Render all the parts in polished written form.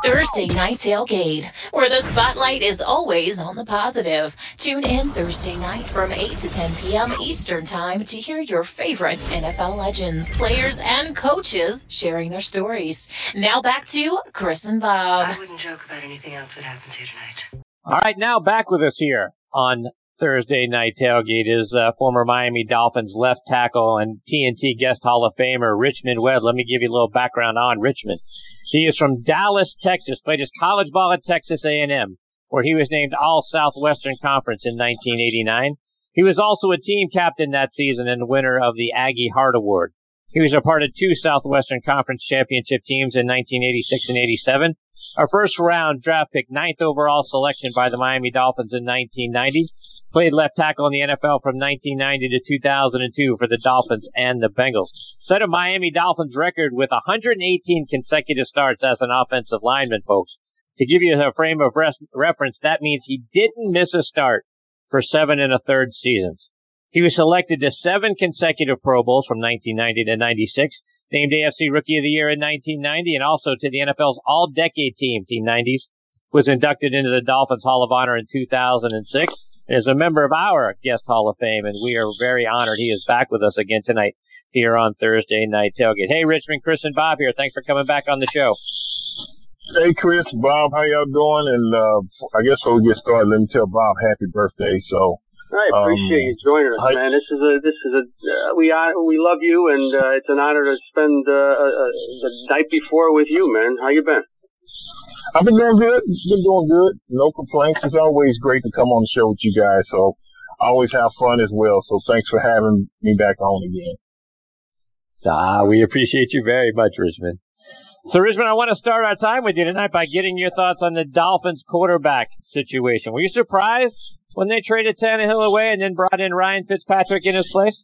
Thursday Night Tailgate, where the spotlight is always on the positive. Tune in Thursday night from 8 to 10 p.m. Eastern Time to hear your favorite NFL legends, players, and coaches sharing their stories. Now back to Chris and Bob. I wouldn't joke about anything else that happens here tonight. All right, now back with us here on Thursday Night Tailgate is former Miami Dolphins left tackle and TNT guest Hall of Famer Richmond Webb. Let me give you a little background on Richmond. He is from Dallas, Texas, played his college ball at Texas A&M, where he was named All-Southwestern Conference in 1989. He was also a team captain that season and winner of the Aggie Hart Award. He was a part of two Southwestern Conference championship teams in 1986 and 87. Our first-round draft pick, 9th overall selection by the Miami Dolphins in 1990. Played left tackle in the NFL from 1990 to 2002 for the Dolphins and the Bengals. Set a Miami Dolphins record with 118 consecutive starts as an offensive lineman, folks. To give you a frame of reference, that means he didn't miss a start for 7 1/3 seasons. He was selected to 7 consecutive Pro Bowls from 1990 to 96, named AFC Rookie of the Year in 1990, and also to the NFL's All-Decade Team, Team 90s, was inducted into the Dolphins Hall of Honor in 2006. Is a member of our Guest Hall of Fame, and we are very honored he is back with us again tonight here on Thursday Night Tailgate. Hey, Richmond, Chris, and Bob here. Thanks for coming back on the show. Hey, Chris, Bob, how y'all doing? And I guess before we get started, let me tell Bob happy birthday. So I appreciate you joining us, man. This is a we love you, and it's an honor to spend the night before with you, man. How you been? I've been doing good. Been doing good. No complaints. It's always great to come on the show with you guys. So I always have fun as well. So thanks for having me back on again. We appreciate you very much, Richmond. So, Richmond, I want to start our time with you tonight by getting your thoughts on the Dolphins quarterback situation. Were you surprised when they traded Tannehill away and then brought in Ryan Fitzpatrick in his place?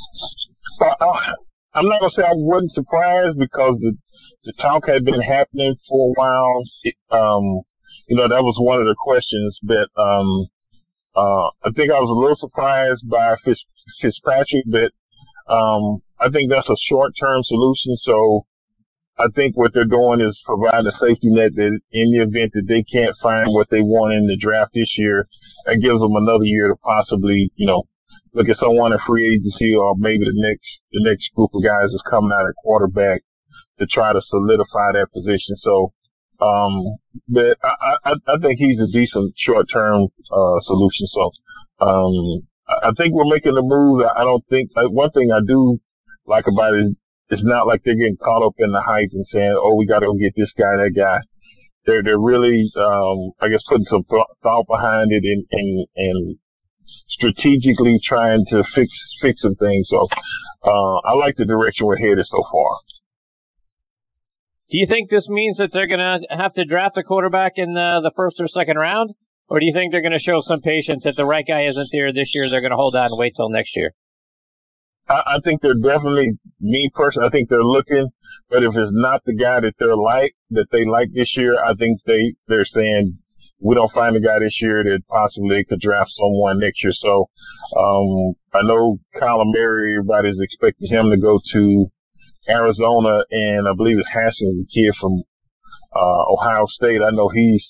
I'm not going to say I wasn't surprised because the talk had been happening for a while. That was one of the questions, but I think I was a little surprised by Fitzpatrick, but I think that's a short-term solution. So I think what they're doing is providing a safety net that in the event that they can't find what they want in the draft this year, that gives them another year to possibly, look at someone in free agency or maybe the next group of guys that's coming out at quarterback to try to solidify that position. So, but I think he's a decent short-term, solution. So, I think we're making the move. I don't think, one thing I do like about it, it's not like they're getting caught up in the hype and saying, oh, we got to go get this guy, that guy. They're really, I guess putting some thought behind it and strategically trying to fix some things. So, I like the direction we're headed so far. Do you think this means that they're going to have to draft a quarterback in the first or second round? Or do you think they're going to show some patience? If the right guy isn't there this year, they're going to hold on and wait till next year? I think they're definitely, me personally, I think they're looking, but if it's not the guy that they like this year, I think they're saying, we don't find a guy this year that possibly could draft someone next year. So, I know Kyler Murray, everybody's expecting him to go to Arizona, and I believe it's Haskins, the kid from Ohio State. I know he's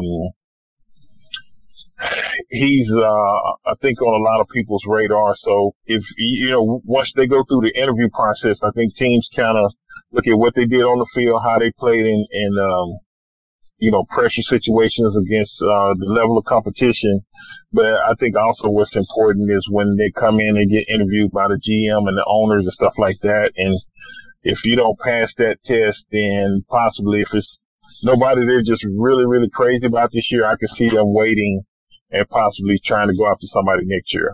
I think on a lot of people's radar. So if once they go through the interview process, I think teams kind of look at what they did on the field, how they played in pressure situations against the level of competition. But I think also what's important is when they come in and get interviewed by the GM and the owners and stuff like that. And if you don't pass that test, then possibly if it's nobody they're just really, really crazy about this year, I could see them waiting and possibly trying to go after somebody next year.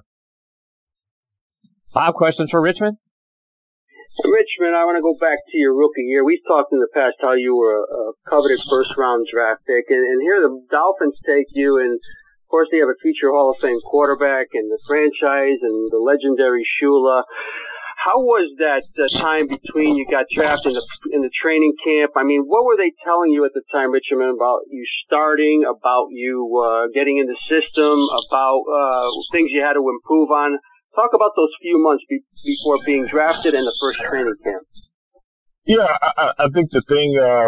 5 questions for Richmond? Richmond, I want to go back to your rookie year. We've talked in the past how you were a coveted first-round draft pick, and here the Dolphins take you, and of course they have a future Hall of Fame quarterback and the franchise and the legendary Shula. How was that time between you got drafted in the training camp? I mean, what were they telling you at the time, Richmond, about you starting, about you getting in the system, about things you had to improve on? Talk about those few months before being drafted and the first training camp. Yeah, I think the thing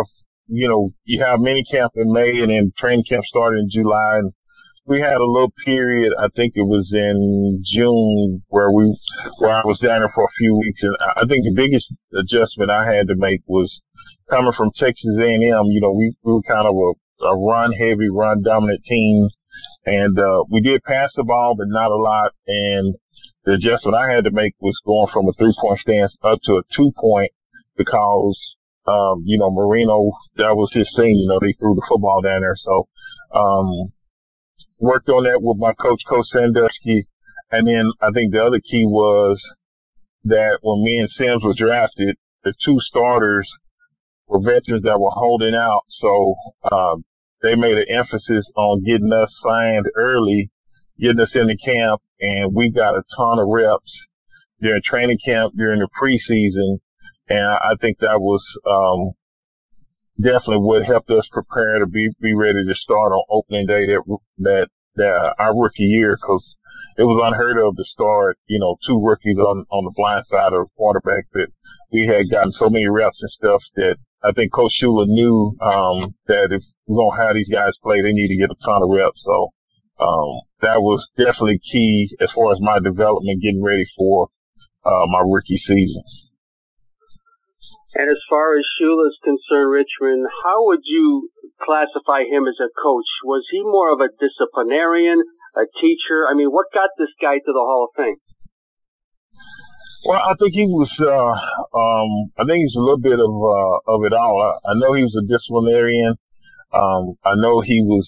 you have mini camp in May and then training camp started in July. And we had a little period, I think it was in June, where I was down there for a few weeks. And I think the biggest adjustment I had to make was coming from Texas A&M. We were kind of a run-heavy, run-dominant team. And we did pass the ball, but not a lot. And the adjustment I had to make was going from a three-point stance up to a two-point because, Marino, that was his thing. They threw the football down there. So, worked on that with my coach, Coach Sandusky. And then I think the other key was that when me and Sims were drafted, the two starters were veterans that were holding out. So, they made an emphasis on getting us signed early, getting us into camp, and we got a ton of reps during training camp, during the preseason. And I think that was, definitely what helped us prepare to be ready to start on opening day that our rookie year, because it was unheard of to start, two rookies on the blind side of the quarterback. That we had gotten so many reps and stuff that I think Coach Shula knew, that if we're going to have these guys play, they need to get a ton of reps. So, that was definitely key as far as my development, getting ready for, my rookie season. And as far as Shula is concerned, Richmond, how would you classify him as a coach? Was he more of a disciplinarian, a teacher? I mean, what got this guy to the Hall of Fame? Well, I think he was, I think he's a little bit of it all. I know he was a disciplinarian. I know he was,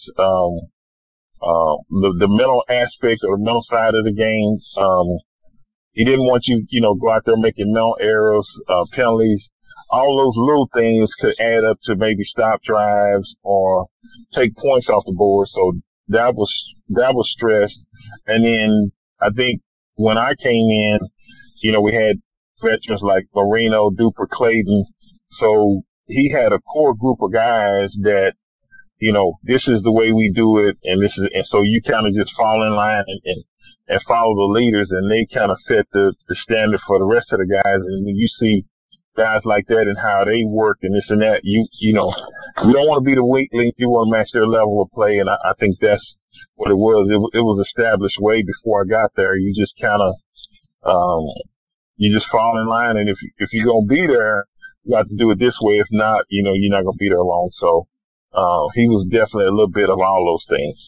the mental aspect or the mental side of the game. He didn't want you, go out there making mental errors, penalties. All those little things could add up to maybe stop drives or take points off the board. So that was stressed. And then I think when I came in, we had veterans like Marino, Duper, Clayton. So he had a core group of guys that, this is the way we do it. And so you kind of just fall in line and follow the leaders, and they kind of set the standard for the rest of the guys. And when you see guys like that and how they work and this and that, you don't want to be the weak link. You want to match their level of play. And I think that's what it was. It was established way before I got there. You just kind of, you just fall in line. And if you're going to be there, you got to do it this way. If not, you're not going to be there long. So, he was definitely a little bit of all those things.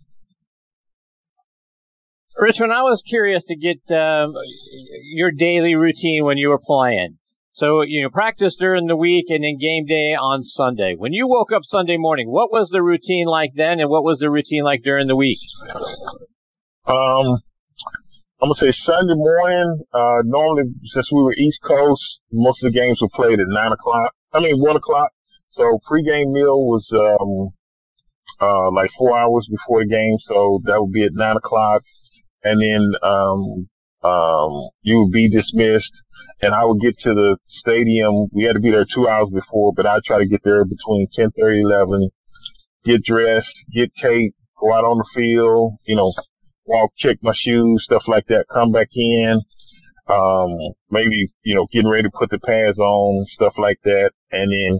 Richmond, I was curious to get, your daily routine when you were playing. So, practice during the week and then game day on Sunday. When you woke up Sunday morning, what was the routine like then, and what was the routine like during the week? I'm going to say Sunday morning, normally since we were East Coast, most of the games were played at 1 o'clock. So pregame meal was, like 4 hours before the game. So that would be at 9 o'clock. And then, you would be dismissed. And I would get to the stadium. We had to be there 2 hours before, but I'd try to get there between 10:30, 11, get dressed, get taped, go out on the field, walk, check my shoes, stuff like that, come back in, maybe, getting ready to put the pads on, stuff like that. And then,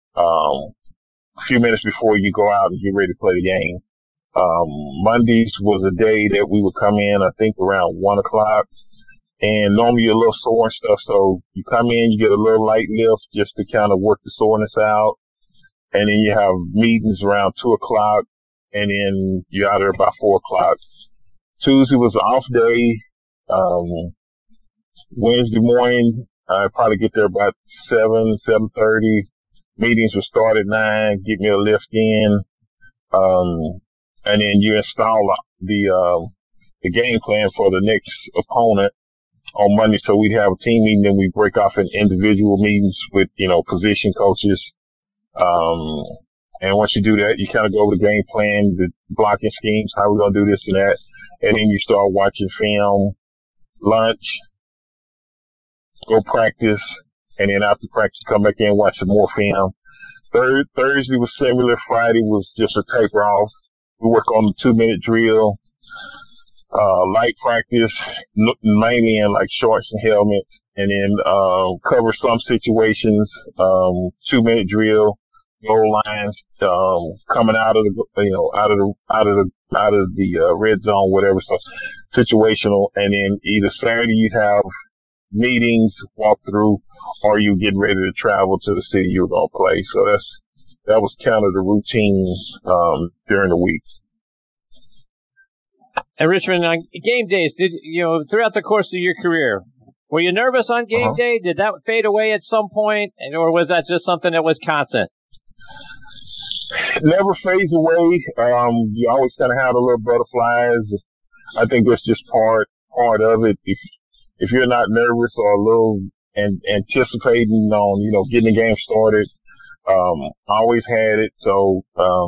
a few minutes before you go out and get ready to play the game. Mondays was a day that we would come in, I think around 1 o'clock. And normally you're a little sore and stuff, so you come in, you get a little light lift just to kind of work the soreness out. And then you have meetings around 2 o'clock, and then you're out there by 4 o'clock. Tuesday was an off day. Wednesday morning, I'd probably get there about 7:30. Meetings would start at 9, get me a lift in. And then you install the game plan for the next opponent on Monday. So we'd have a team meeting, then we break off in individual meetings with, position coaches. And once you do that, you kind of go over the game plan, the blocking schemes, how we're going to do this and that. And then you start watching film, lunch, go practice. And then after practice, come back in, watch some more film. Thursday was similar. Friday was just a taper off. We work on the 2-minute drill. Light practice, mainly in like shorts and helmets, and then cover some situations, 2-minute drill, goal lines, coming out of the red zone, whatever. So situational. And then either Saturday you have meetings, walk through, or you get ready to travel to the city you're going to play. So that was kind of the routine, during the week. And Richmond, on game days, throughout the course of your career, were you nervous on game day? Did that fade away at some point, or was that just something that was constant? Never fades away. You always kind of have a little butterflies. I think that's just part of it. If you're not nervous or a little anticipating on, getting the game started, I always had it. So,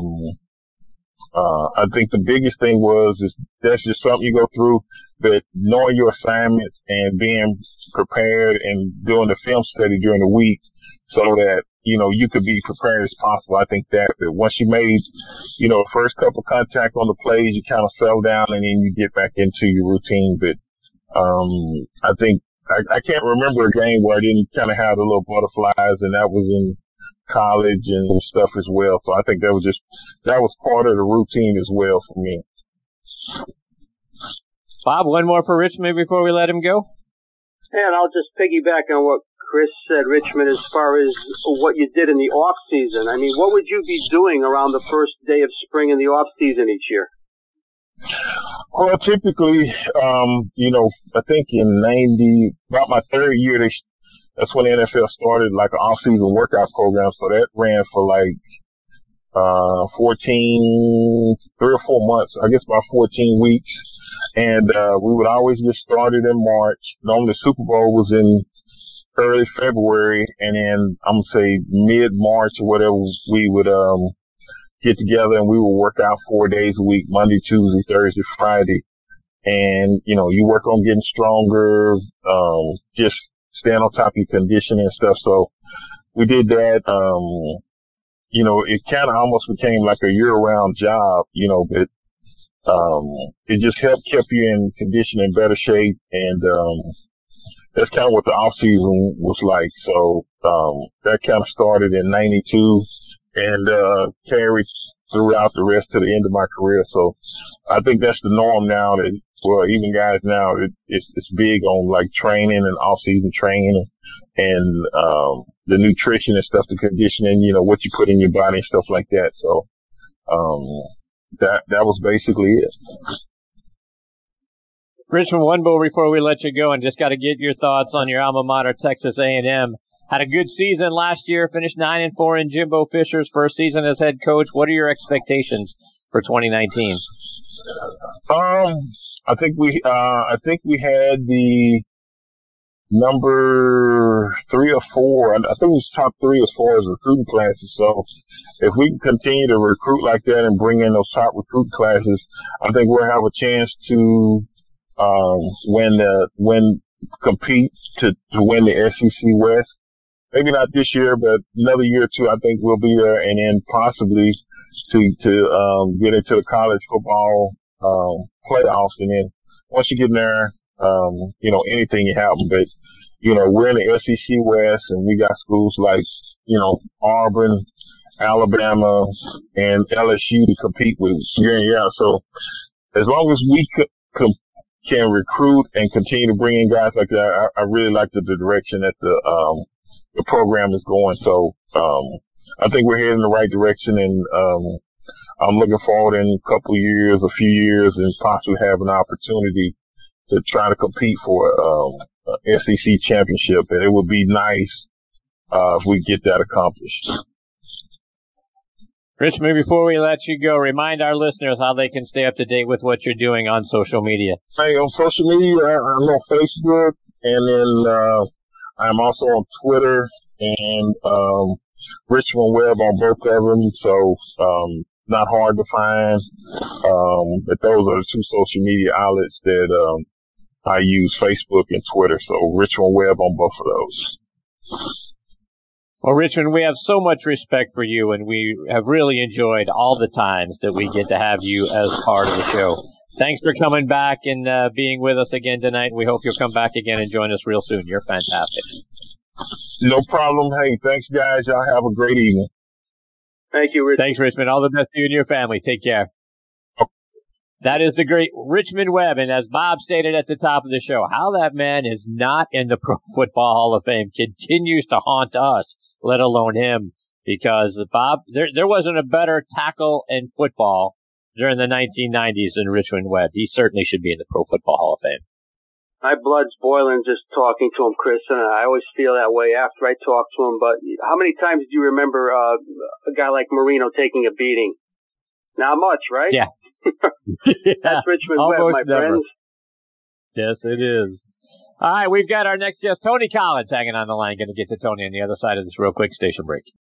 I think the biggest thing is that's just something you go through, but knowing your assignments and being prepared and doing the film study during the week so that, you could be prepared as possible. I think that once you made, the first couple contact on the plays, you kind of settle down and then you get back into your routine. But, I think I can't remember a game where I didn't kind of have the little butterflies, and that was in college and stuff as well. So I think that was part of the routine as well for me. Bob, one more for Richmond before we let him go. And I'll just piggyback on what Chris said, Richmond, as far as what you did in the off season. I mean, what would you be doing around the first day of spring in the off season each year? Well, typically, I think in about my third year, that's when the NFL started like an off-season workout program. So that ran for like 3 or 4 months, I guess about 14 weeks. And we would always get started in March. Normally the Super Bowl was in early February, and then I'm going to say mid-March or whatever, we would get together and we would work out 4 days a week, Monday, Tuesday, Thursday, Friday. And, you work on getting stronger, just staying on top of your conditioning and stuff. So we did that. It kind of almost became like a year-round job, but it just kept you in condition in better shape. And that's kind of what the off season was like. So that kind of started in '92 and carried throughout the rest of the end of my career. So I think that's the norm now. That even guys now, it's big on like training and off season training and the nutrition and stuff, the conditioning, what you put in your body and stuff like that. So that was basically it. Richmond, one more before we let you go, and just got to get your thoughts on your alma mater, Texas A&M. Had a good season last year, finished 9-4 in Jimbo Fisher's first season as head coach. What are your expectations for 2019? I think we had the number 3 or 4. I think it was top 3 as far as recruiting classes. So if we can continue to recruit like that and bring in those top recruiting classes, I think we'll have a chance to compete to win the SEC West. Maybe not this year, but another year or two, I think we'll be there, and then possibly to get into the college football playoffs. And then once you get in there, anything can happen. But we're in the SEC West, and we got schools like Auburn, Alabama, and LSU to compete with year in, year out. So as long as we can recruit and continue to bring in guys like that, I really like the direction that the program is going. So I think we're heading in the right direction, and I'm looking forward in a few years, and possibly have an opportunity to try to compete for SEC championship. And it would be nice if we get that accomplished. Richmond, before we let you go, remind our listeners how they can stay up to date with what you're doing on social media. Hey, on social media, I'm on Facebook, and then I'm also on Twitter and Richmond Webb on both of them. So not hard to find. But those are the 2 social media outlets that I use, Facebook and Twitter. So Richmond Webb on both of those. Well, Richmond, we have so much respect for you, and we have really enjoyed all the times that we get to have you as part of the show. Thanks for coming back and being with us again tonight. We hope you'll come back again and join us real soon. You're fantastic. No problem. Hey, thanks, guys. Y'all have a great evening. Thank you, Richmond. Thanks, Richmond. All the best to you and your family. Take care. That is the great Richmond Webb, and as Bob stated at the top of the show, how that man is not in the Pro Football Hall of Fame continues to haunt us, let alone him, because Bob, there wasn't a better tackle in football during the 1990s than Richmond Webb. He certainly should be in the Pro Football Hall of Fame. My blood's boiling just talking to him, Chris, and I always feel that way after I talk to him. But how many times do you remember a guy like Marino taking a beating? Not much, right? Yeah. That's Richmond Webb, my friends. Yes, it is. All right, we've got our next guest, Tony Collins, hanging on the line. Going to get to Tony on the other side of this real quick station break.